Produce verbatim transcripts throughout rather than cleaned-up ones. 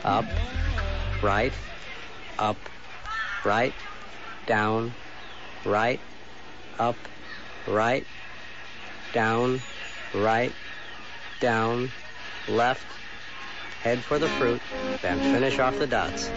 up, right, up, right, down, right, up, right, down, right, down, left, head for the fruit, then finish off the dots.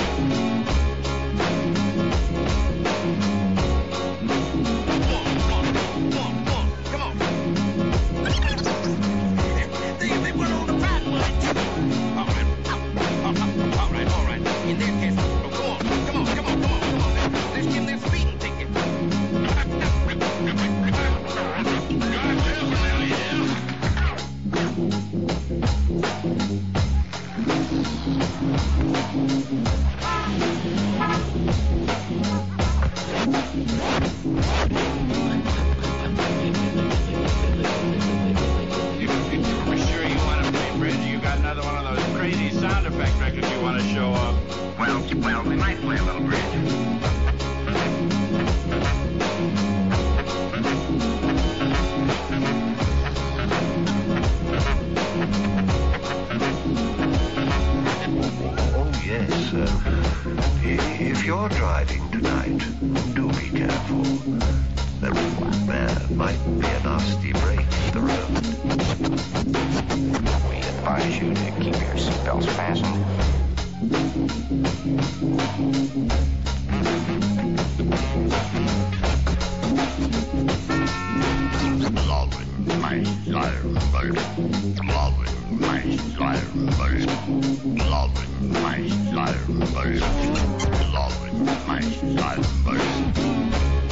If you're driving tonight, do be careful. There, there might be a nasty break in the road. We advise you to keep your seatbelts fastened. Loving my slumber, loving my slumber, loving my slumber, loving my slumber.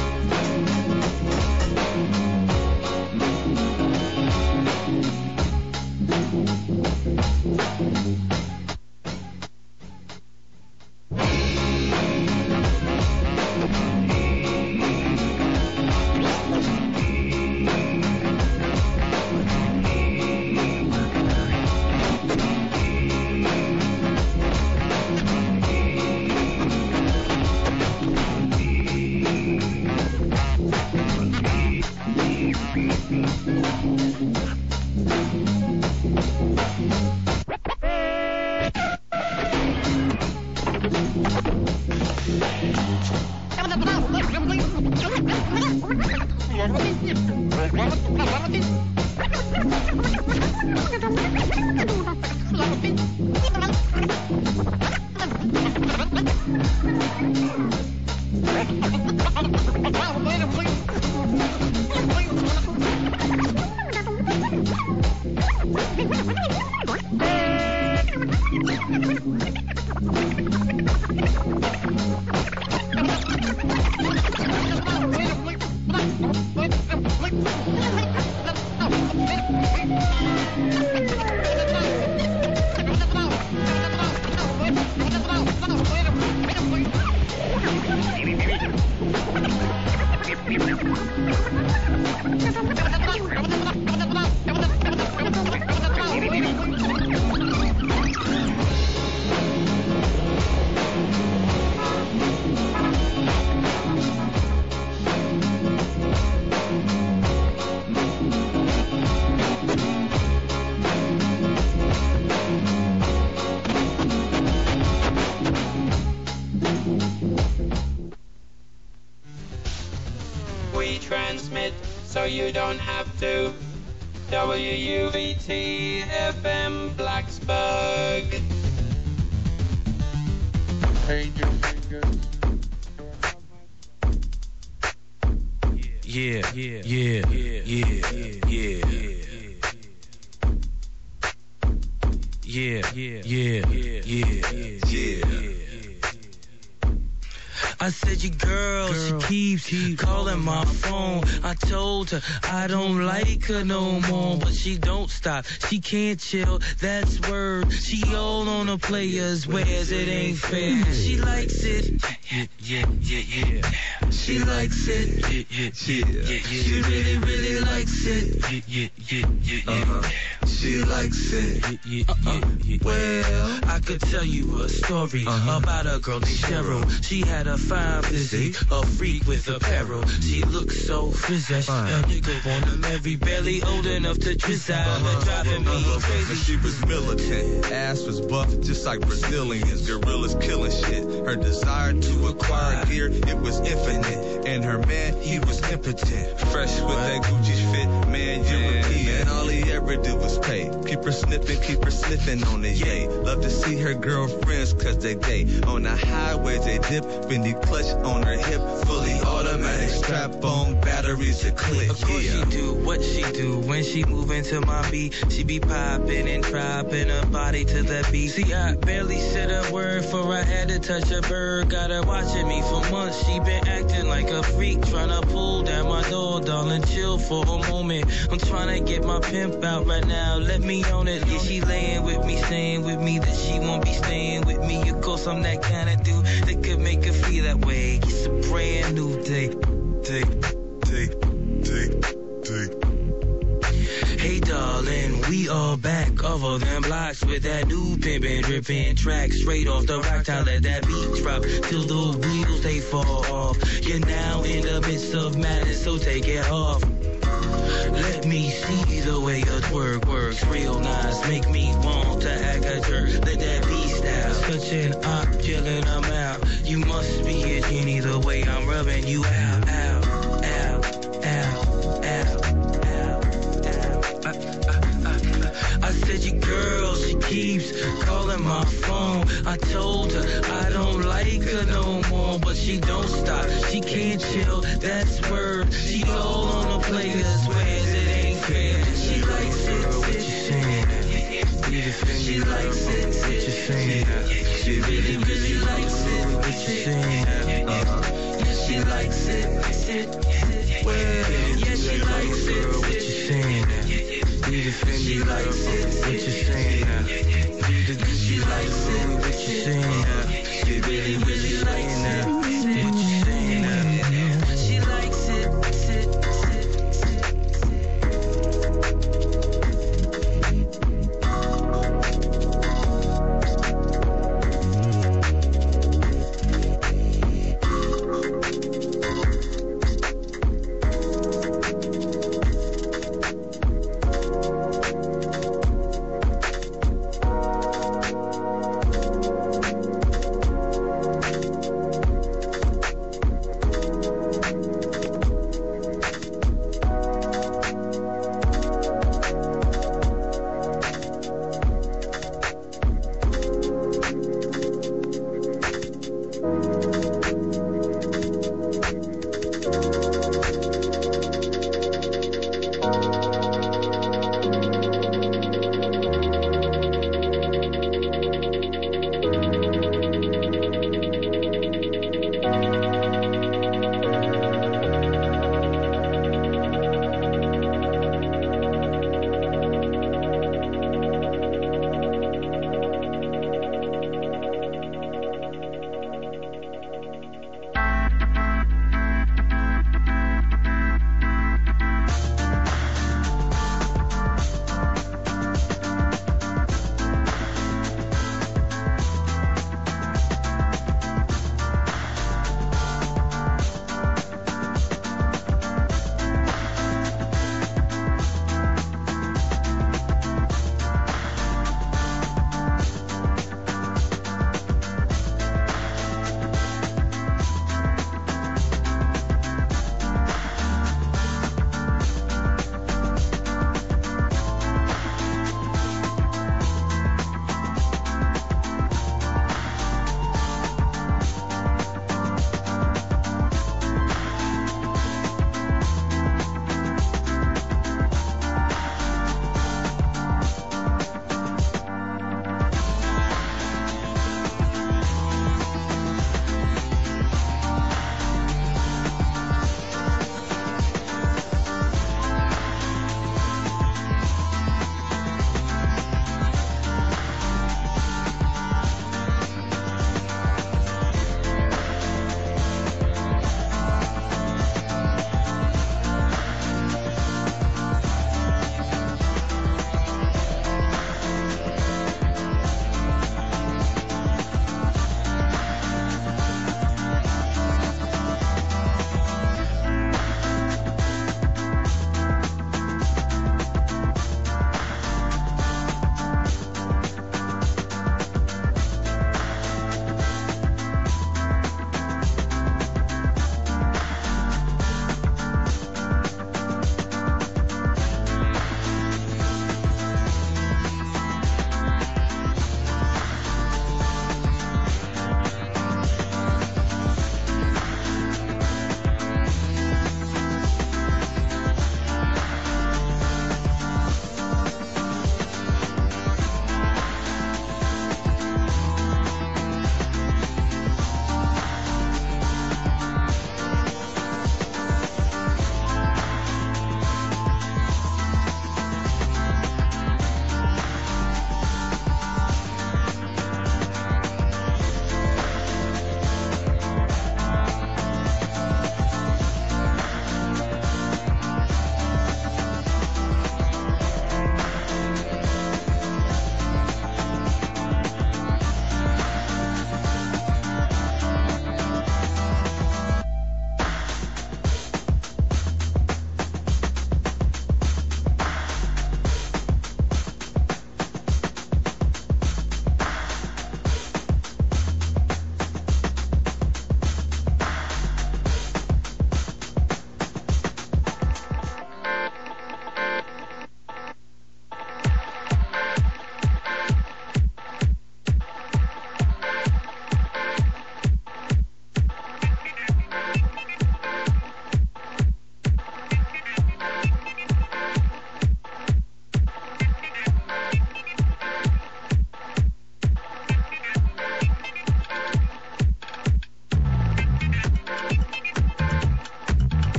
So you don't have to. W U V T F M Blacksburg. Yeah, yeah, yeah, yeah, yeah, yeah. Yeah, yeah, yeah, yeah, yeah, yeah. I said your girl, girl she keeps, keeps calling my phone. I told her I don't like her no more, but she don't stop. She can't chill, that's word. She all on the players, whereas it ain't fair. She likes it, yeah, yeah, yeah, yeah. She likes it, yeah, yeah, yeah, yeah. She really, really likes it, yeah, yeah, yeah, yeah, yeah. She likes it, yeah, yeah, yeah, yeah. Well, I could tell you a story about a girl named Cheryl. She had a fight fine busy, a freak with apparel. She looks so fresh, a nigga want her every belly old enough to trizz out. Her driving me crazy. She was militant, ass was buff just like Brazilians, gorillas killing shit. Her desire to acquire gear, it was infinite. And her man, he was impotent. Fresh with that Gucci fit, man, European. And all he ever did was pay. Keep her sniffing, keep her sniffing on the yay. Love to see her girlfriends cause they gay. On the highways they dip, Fendi clutch on her hip. Fully automatic, strap on batteries to click. Of course yeah. she do what she do when she move into my beat. She be popping and dropping her body to the beat. See, I barely said a word for I had to touch a bird. Got her watching me for months. She been acting like a freak, trying to pull down my door. Darling, chill for a moment. I'm trying to get my pimp out right now. Let me on it. Yeah, she laying with me, staying with me. That she won't be staying with me. Of course, I'm that kind of dude that could make her feel that way. It's a brand new day. Day, day, day, day. Hey darling, we are back over them blocks with that new pimpin' drippin' track straight off the rock. Time let that beat drop till the wheels they fall off. You're now in the midst of madness, so take it off. Let me see the way your twerk works real nice. Make me want to act a jerk. Let that beast out. Such an op, chillin' I'm out. You must be a genie the way I'm rubbing you out, out, out, out, out. I said your girl, she keeps calling my phone. I told her I don't like her no more, but she don't stop. She can't chill, that's word. She all on the player, swears it ain't fair. She likes it, what you saying? She likes it, what you saying? She really, really likes it, what you saying? Yeah, she likes it, well, yeah, she likes it, what you saying? She likes it, what you saying now? She likes it, what you saying now? She really, really likes it, what you saying now? She likes it, sit, sit,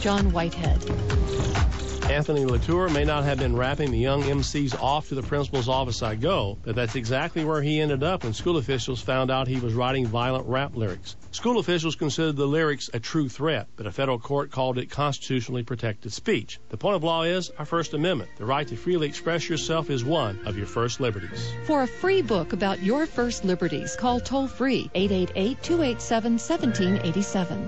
John Whitehead. Anthony Latour may not have been rapping the young M Cs off to the principal's office I go, but that's exactly where he ended up when school officials found out he was writing violent rap lyrics. School officials considered the lyrics a true threat, but a federal court called it constitutionally protected speech. The point of law is our First Amendment. The right to freely express yourself is one of your first liberties. For a free book about your first liberties, call toll-free eight eight eight, two eight seven, one seven eight seven.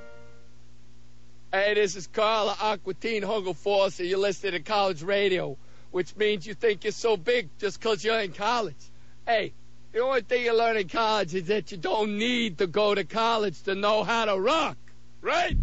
Hey, this is Carl of Aquatine Hunger Force, and you're listening to college radio, which means you think you're so big just because you're in college. Hey, the only thing you learn in college is that you don't need to go to college to know how to rock, right?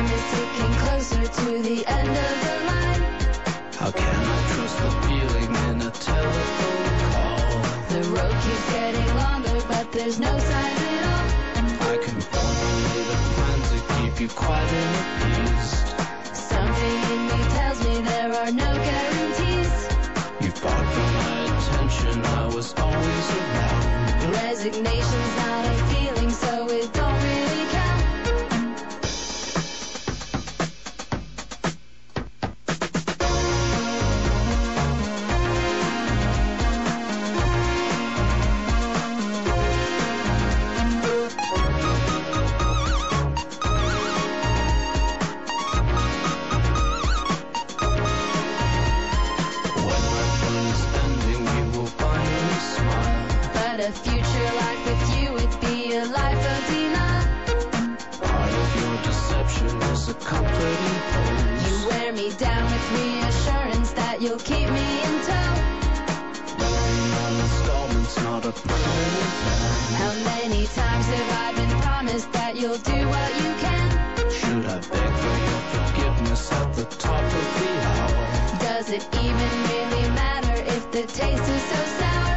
time is ticking closer to the end of the line. How can I trust the feeling in a telephone call? The road keeps getting longer, but there's no sign at all. I can formulate a plan to keep you quiet and appeased. Something in me tells me there are no guarantees. You fought for my attention, I was always around. Resignation's not a feeling, so it don't really count. A future life with you would be a life of denial. Part of your deception is a comforting pose. You wear me down with reassurance that you'll keep me in tow. Living on installments, not a permanent plan. How many times have I been promised that you'll do what you can? Should I beg for your forgiveness at the top of the hour? Does it even really matter if the taste is so sour?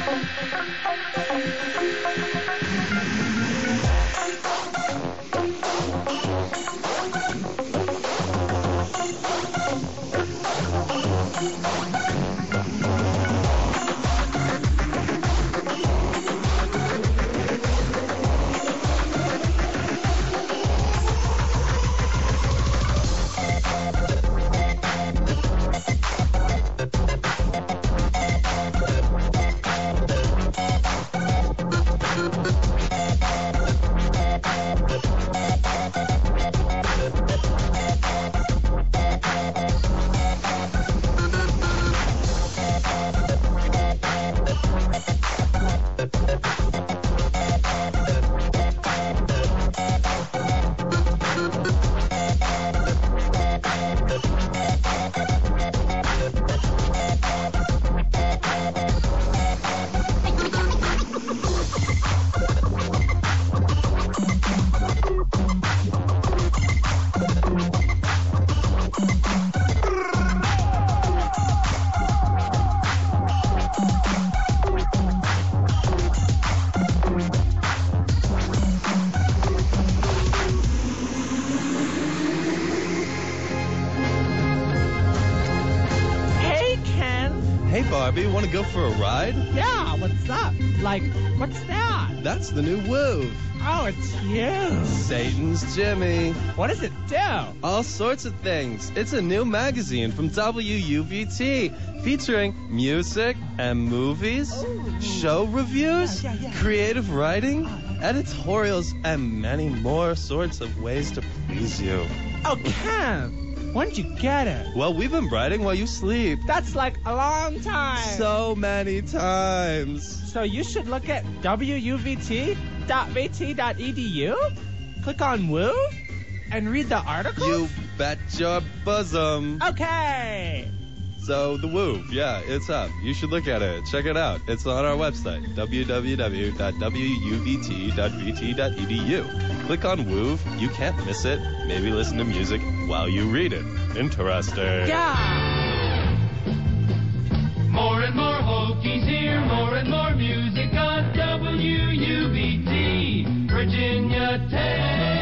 Barbie, want to go for a ride? Yeah, what's up? Like, what's that? That's the new Woo. Oh, it's you. Satan's Jimmy. What does it do? All sorts of things. It's a new magazine from W U V T featuring music and movies, Ooh. show reviews, yeah, yeah, yeah. creative writing, editorials, and many more sorts of ways to please you. Oh, Ken. When did you get it? Well, we've been writing while you sleep. That's like a long time. So many times. So you should look at W U V T dot V T dot E D U, click on Woo, and read the articles? You bet your bosom. Okay. So the Woo, yeah, it's up. You should look at it. Check it out. It's on our website, w w w dot w u v t dot v t dot e d u. Click on Woo. You can't miss it. Maybe listen to music while you read it. Interesting. Yeah. More and more Hokies here, more and more music on W U V T, Virginia Tech.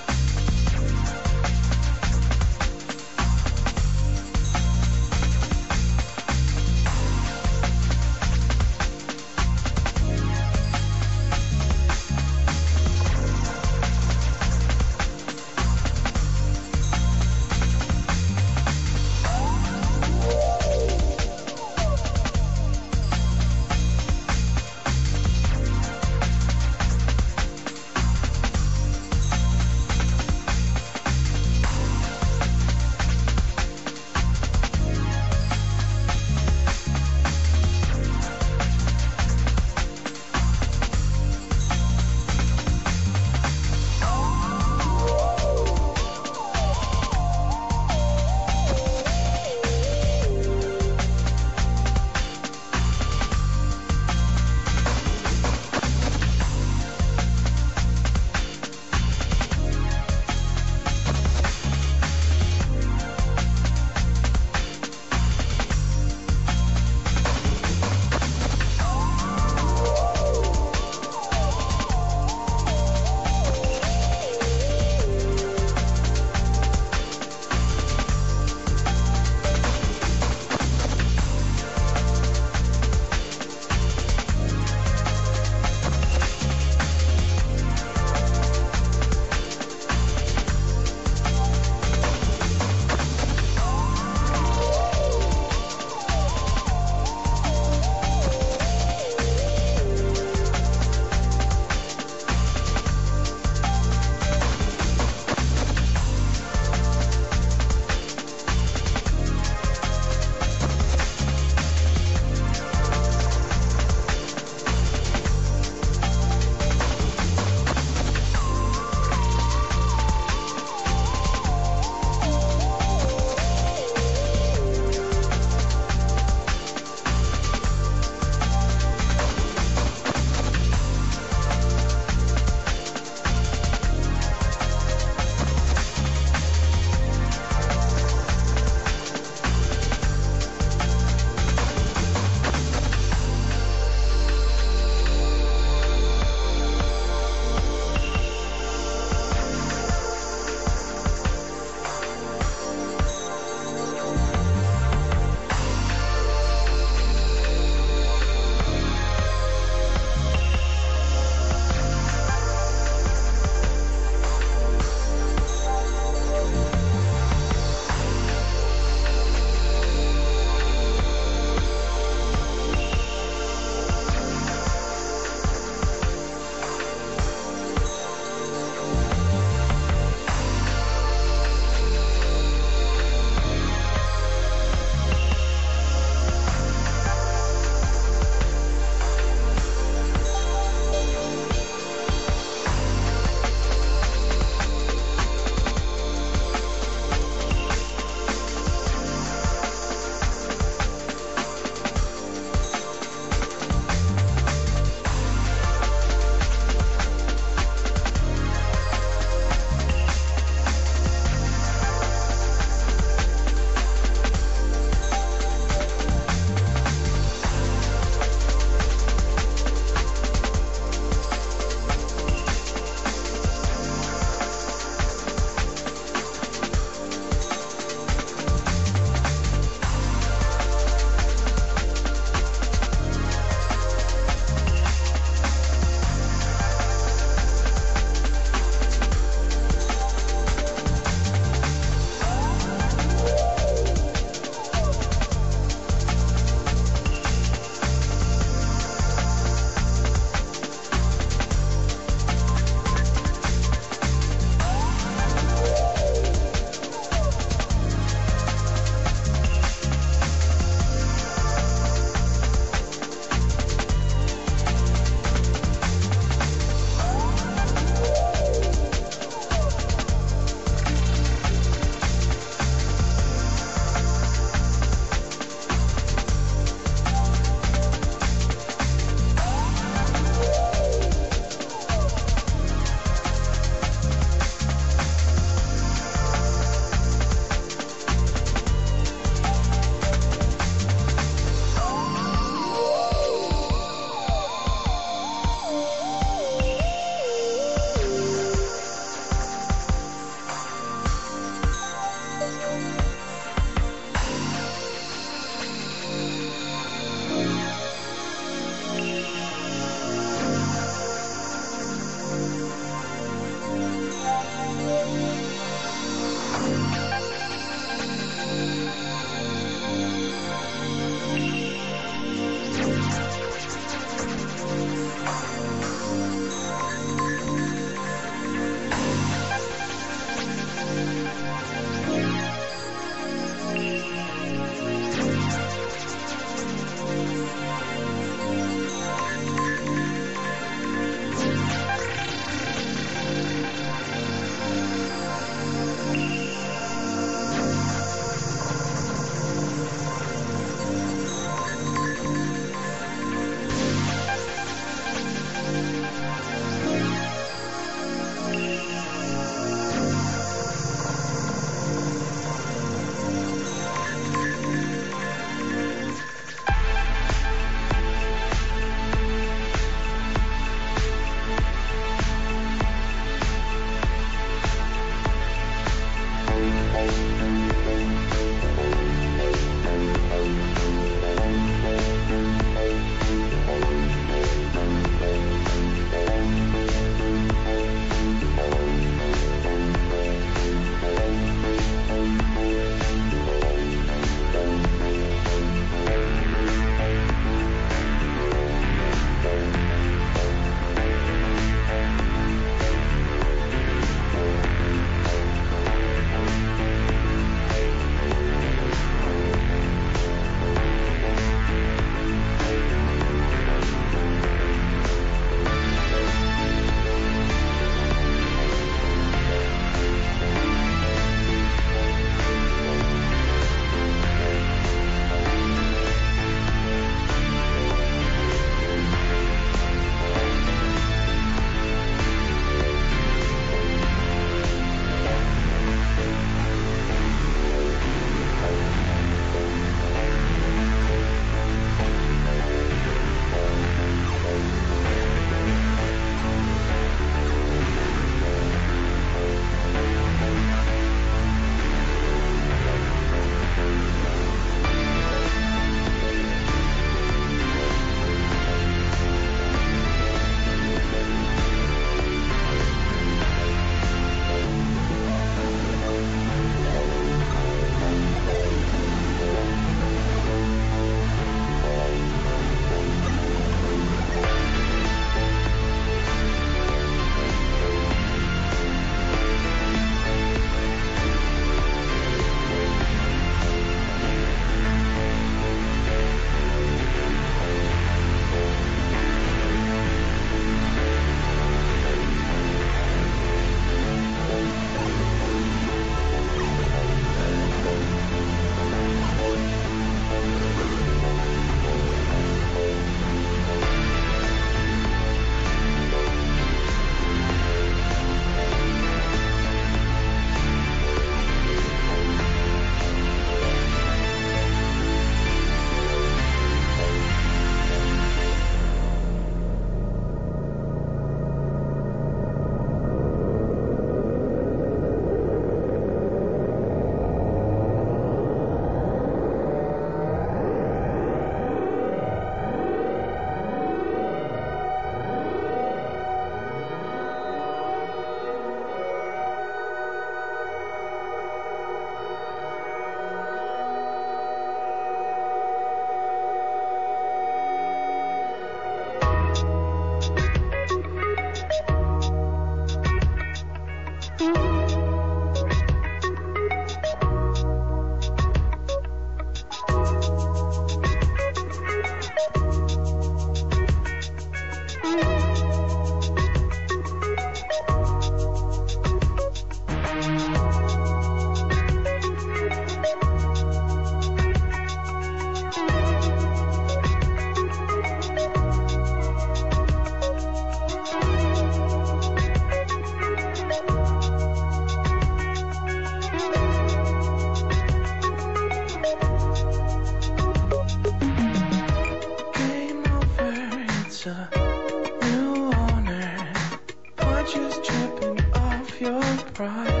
of your pride.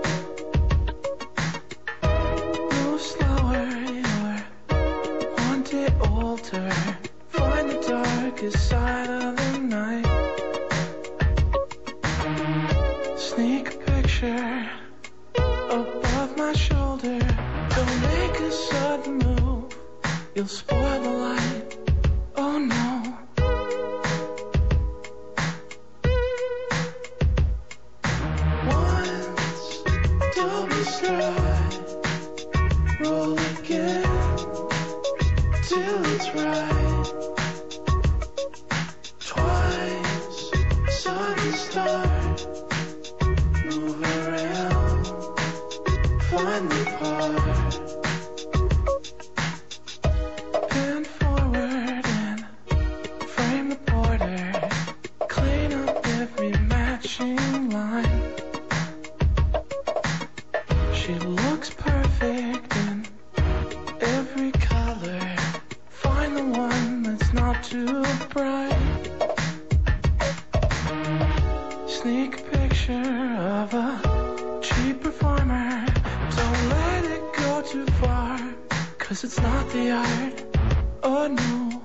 Move slower, you're one day older. Find the darkest side of the night. Sneak a picture above my shoulder. Don't make a sudden move, you'll spoil the light. Oh no. Once, double stride. Roll again till it's right. Twice, sudden start. Move around, find the part. Bend forward and frame the border. Clean up every matching line. She looks perfect in every color. Find the one that's not too bright. Sneak a picture of a cheap performer. Don't let it go too far, 'cause it's not the art. Oh no.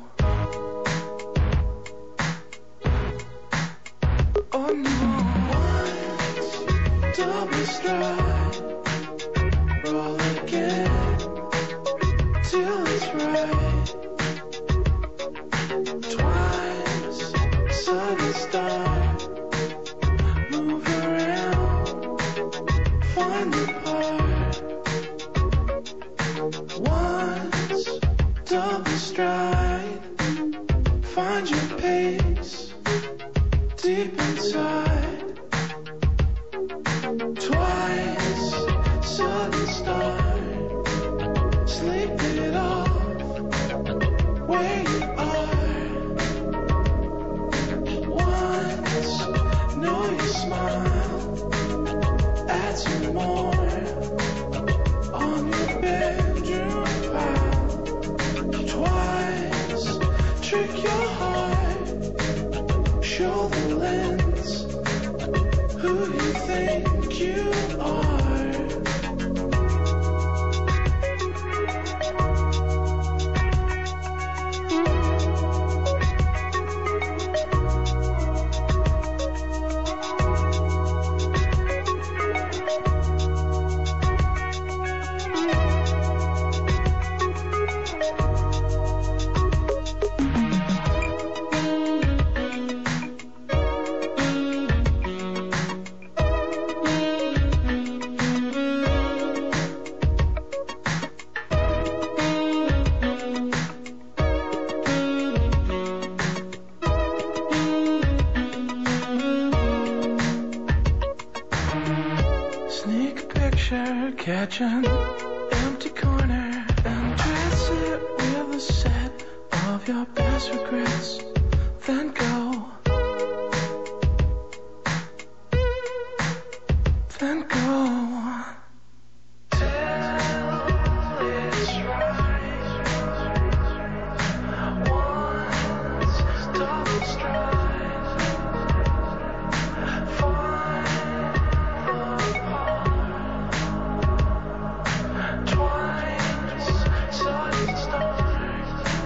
Oh no. Once, double stride. Roll again till it's right. Twice, sudden start. Move around, find the part. Once, double stride. Find your pace deep inside. Twice, sudden start. Sleep it off where you are. Once, know you smile. Add some more on your bedroom pile. Twice, trick your heart. Show the lens who you think you are. Sneak a picture, catch an empty corner, and dress it with a set of your best regrets. Then go. Then go. Till it's right. Once, double stride. Find the part. Twice, sudden start.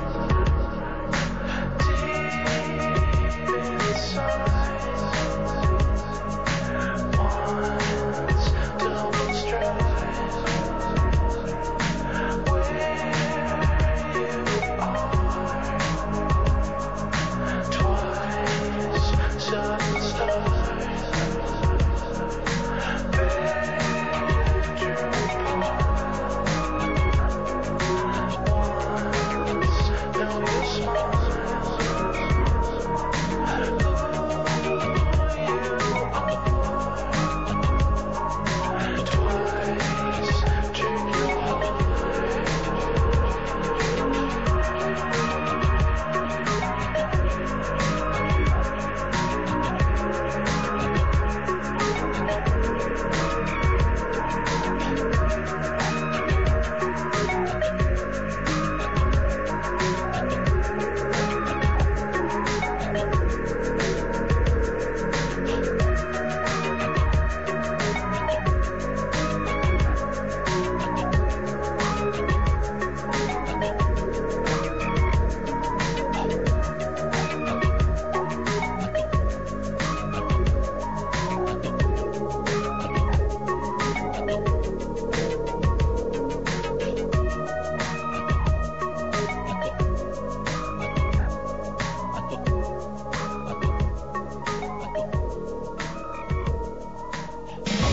Deep inside. Once, double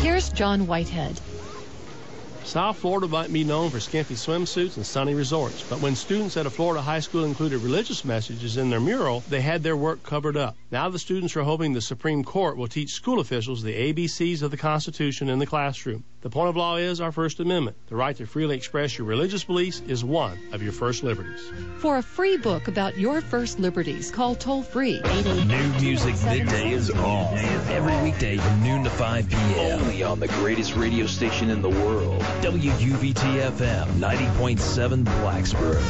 Here's John Whitehead. South Florida might be known for skimpy swimsuits and sunny resorts, but when students at a Florida high school included religious messages in their mural, they had their work covered up. Now the students are hoping the Supreme Court will teach school officials the A B Cs of the Constitution in the classroom. The point of law is our First Amendment. The right to freely express your religious beliefs is one of your first liberties. For a free book about your first liberties, call toll-free eight eight eight. New music midday is on. Every weekday from noon to five p.m. Only on the greatest radio station in the world. W U V T F M ninety point seven Blacksburg.